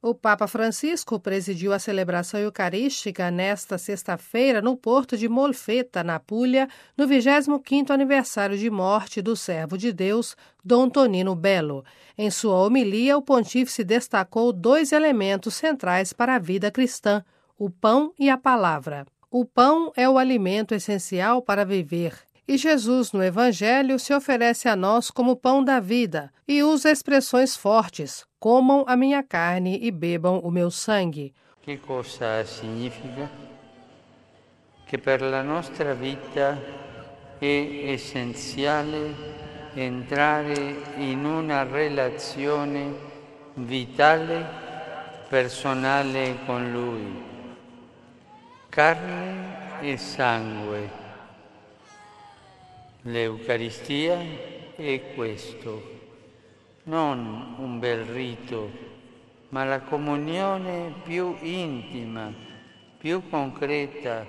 O Papa Francisco presidiu a celebração eucarística nesta sexta-feira no porto de Molfetta, na Puglia, no 25º aniversário de morte do servo de Deus, Dom Tonino Bello. Em sua homilia, o pontífice destacou 2 elementos centrais para a vida cristã, o pão e a palavra. O pão é o alimento essencial para viver. E Jesus, no Evangelho, se oferece a nós como pão da vida e usa expressões fortes, comam a minha carne e bebam o meu sangue. Que cosa significa? Que per la nostra vita è essenziale entrare in una relazione vitale, personale con Lui. Carne e sangue. L'Eucaristia è questo, non un bel rito, ma la comunione più intima, più concreta.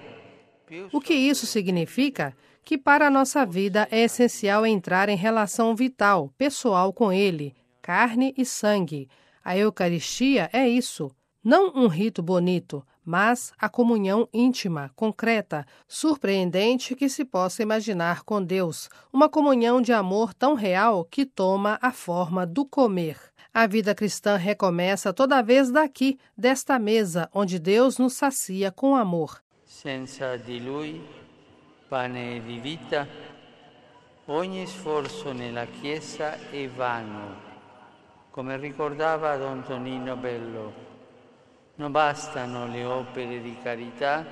O que isso significa? Que para a nossa vida é essencial entrar em relação vital, pessoal com Ele, carne e sangue. A Eucaristia é isso, não um rito bonito, mas a comunhão íntima, concreta, surpreendente que se possa imaginar com Deus, uma comunhão de amor tão real que toma a forma do comer. A vida cristã recomeça toda vez daqui, desta mesa, onde Deus nos sacia com amor. Senza di Lui, pane di vita, ogni sforzo nella Chiesa è vano, come ricordava Don Tonino Bello. Non bastano le opere di carità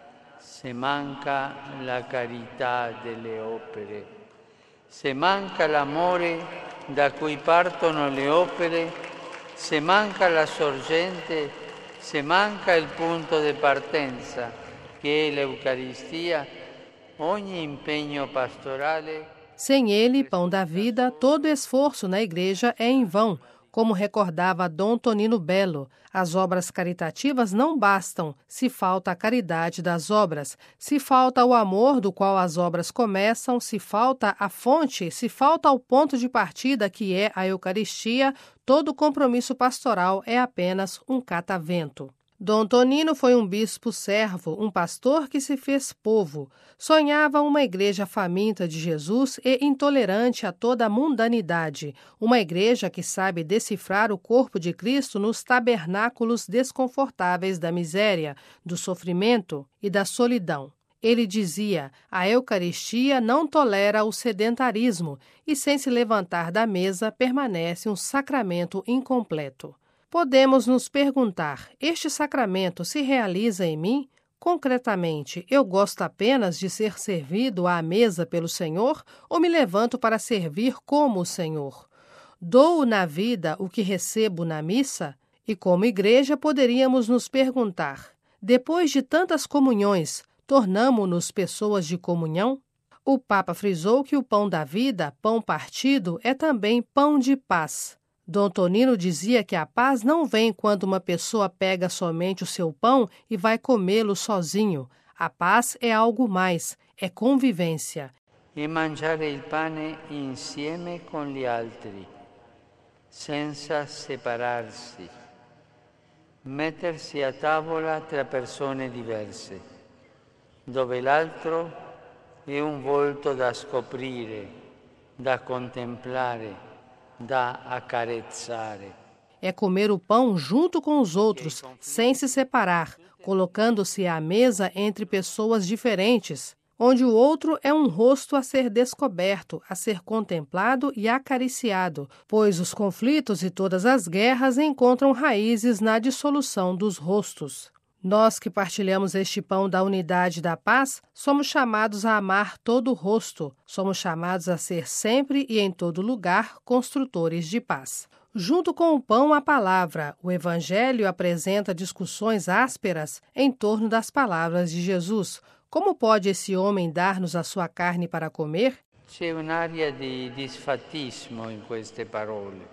se manca la carità delle opere, se manca l'amore da cui partono le opere, se manca la sorgente, se manca il punto di partenza, che è l'Eucaristia, ogni impegno pastorale. Sem ele, pão da vida, todo esforço na igreja é em vão. Como recordava Dom Tonino Bello, as obras caritativas não bastam se falta a caridade das obras, se falta o amor do qual as obras começam, se falta a fonte, se falta o ponto de partida que é a Eucaristia, todo compromisso pastoral é apenas um catavento. Dom Tonino foi um bispo servo, um pastor que se fez povo. Sonhava uma igreja faminta de Jesus e intolerante a toda a mundanidade. Uma igreja que sabe decifrar o corpo de Cristo nos tabernáculos desconfortáveis da miséria, do sofrimento e da solidão. Ele dizia, a Eucaristia não tolera o sedentarismo e, sem se levantar da mesa, permanece um sacramento incompleto. Podemos nos perguntar, este sacramento se realiza em mim? Concretamente, eu gosto apenas de ser servido à mesa pelo Senhor ou me levanto para servir como o Senhor? Dou na vida o que recebo na missa? E como igreja poderíamos nos perguntar, depois de tantas comunhões, tornamo-nos pessoas de comunhão? O Papa frisou que o pão da vida, pão partido, é também pão de paz. Dom Tonino dizia que a paz não vem quando uma pessoa pega somente o seu pão e vai comê-lo sozinho. A paz é algo mais, é convivência. E mangiare il pane insieme con gli altri, senza separarsi. Mettersi a tavola tra persone diverse, dove l'altro è un volto da scoprire, da contemplare, da accarezzare. É comer o pão junto com os outros, sem se separar, colocando-se à mesa entre pessoas diferentes, onde o outro é um rosto a ser descoberto, a ser contemplado e acariciado, pois os conflitos e todas as guerras encontram raízes na dissolução dos rostos. Nós que partilhamos este pão da unidade e da paz, somos chamados a amar todo o rosto, somos chamados a ser sempre e em todo lugar construtores de paz. Junto com o pão, a palavra. O Evangelho apresenta discussões ásperas em torno das palavras de Jesus. Como pode esse homem dar-nos a sua carne para comer? C'è un'aria di disfattismo in queste parole.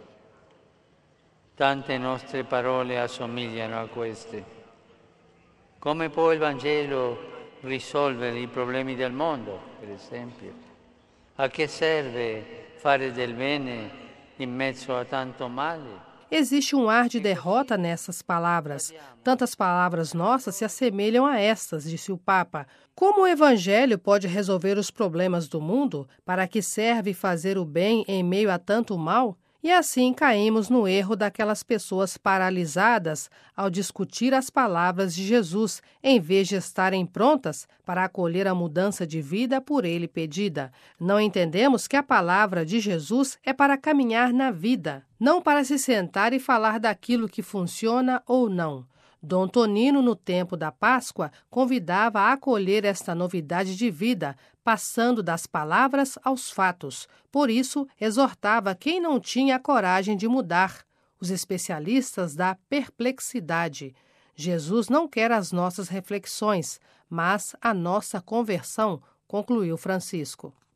Tante nostre parole assomigliano a queste. Come può il Vangelo risolvere i problemi del mondo, per esempio? A che serve fare del bene in mezzo a tanto male? Existe um ar de derrota nessas palavras. Tantas palavras nossas se assemelham a estas, disse o Papa. Como o Evangelho pode resolver os problemas do mundo? Para que serve fazer o bem em meio a tanto mal? E assim caímos no erro daquelas pessoas paralisadas ao discutir as palavras de Jesus, em vez de estarem prontas para acolher a mudança de vida por ele pedida. Não entendemos que a palavra de Jesus é para caminhar na vida, não para se sentar e falar daquilo que funciona ou não. Dom Tonino, no tempo da Páscoa, convidava a acolher esta novidade de vida, passando das palavras aos fatos. Por isso, exortava quem não tinha a coragem de mudar, os especialistas da perplexidade. Jesus não quer as nossas reflexões, mas a nossa conversão, concluiu Francisco.